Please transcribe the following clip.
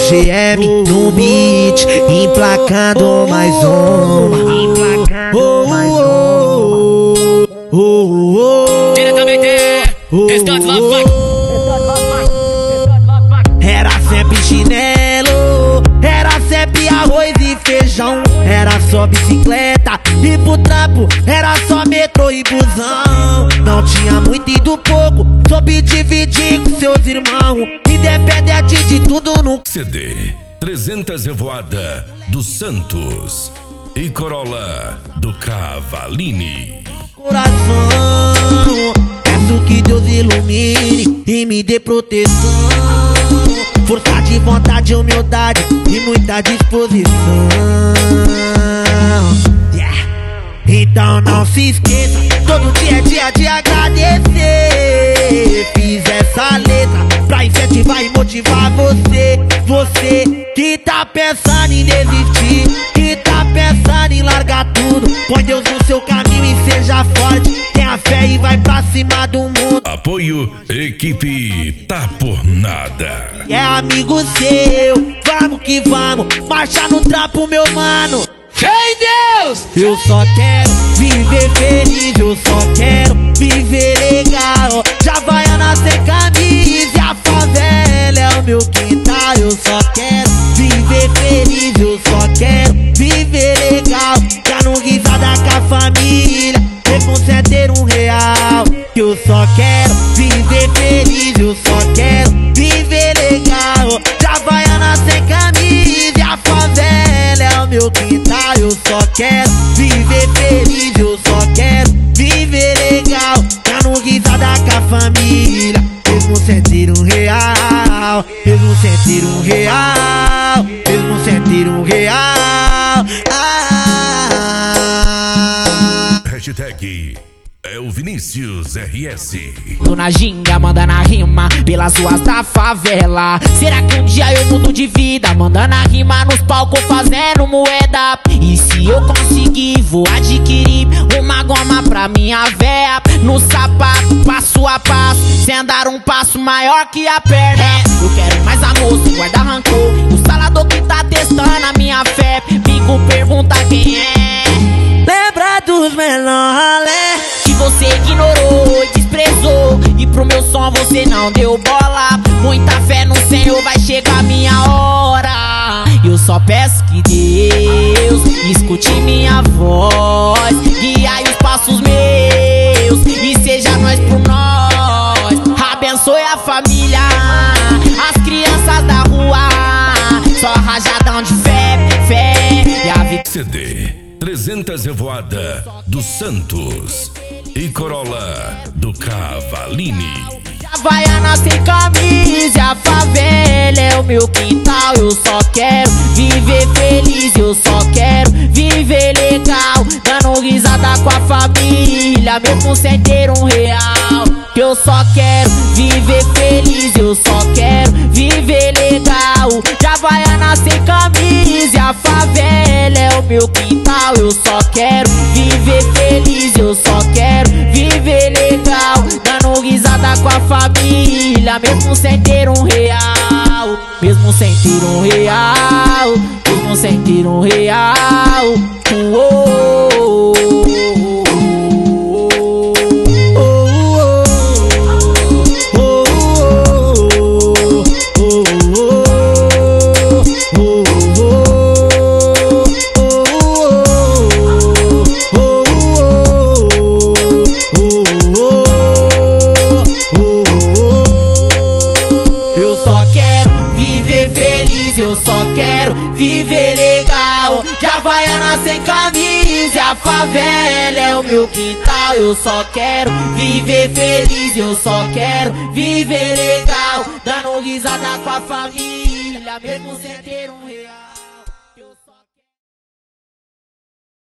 GM no beat, emplacando mais uma. Diretamente, Restante Love Fight. Era sempre chinelo, era sempre arroz e feijão, era só bicicleta e pro trampo era só metrô e busão. Não tinha muito e do pouco, soube dividir com seus irmãos, independente de tudo no CD 300 Revoada do Santos e Corolla do Cavaline. coração. Peço que Deus ilumine e me dê proteção, força de vontade, humildade e muita disposição. Então não se esqueça, todo dia é dia de agradecer. Fiz essa letra pra incentivar e motivar você. Você que tá pensando em desistir, que tá pensando em largar tudo, põe Deus no seu caminho e seja forte. Tenha fé e vai pra cima do mundo. Apoio Equipe Tá Por Nada. É amigo seu, vamos que vamos, marcha no trapo, meu mano. Fé em Deus! Eu só quero viver feliz, eu só quero viver legal. Havaiana sem camisa e a favela é o meu quintal. Eu só quero viver feliz, eu só quero viver legal. Dando risada com a família, mesmo sem ter R$1. Eu só quero viver feliz, eu só quero viver legal. Havaiana sem camisa e a favela é o meu quintal. Eu só quero viver feliz, eu só quero viver legal. Dando risada com a família, mesmo sem ter R$1, mesmo sem ter R$1, mesmo sem ter R$1. Hashtag é o Vinícius RS. Tô na ginga, mandando a rima pelas ruas da favela. Será que um dia eu mudo de vida, mandando a rima nos palcos, fazendo moeda? E se eu conseguir, vou adquirir uma goma pra minha véia, no sapato, passo a passo, sem andar um passo maior que a perna. Eu quero mais amor, sem guardar rancor. O salador que tá testando a minha fé, Bico pergunta quem é. Lembra dos menor ralé Que você ignorou e desprezou, e pro meu som você não deu bola. Muita fé no Senhor, vai chegar minha hora. Eu só peço que Deus escute minha voz, guiai os passos meus e seja nós por nós. Abençoe a família, as crianças da rua, só rajadão de fé, fé e a vida. CD 300 Revoada do Santos e Corolla do Cavaline. Havaiana sem camisa, a favela é o meu quintal. Eu só quero viver feliz, eu só quero viver legal, dando risada com a família, mesmo sem ter R$1. Eu só quero viver feliz, eu só quero viver legal. De Havaiana sem camisa, a favela é o meu quintal. Eu só quero viver feliz, eu só quero viver legal, dando risada com a família, mesmo sem ter R$1, mesmo sem ter R$1, mesmo sem ter R$1. Eu só quero viver legal, de Havaiana sem camisa, a favela é o meu quintal. Eu só quero viver feliz, eu só quero viver legal, dando risada com a família, mesmo sem ter R$1.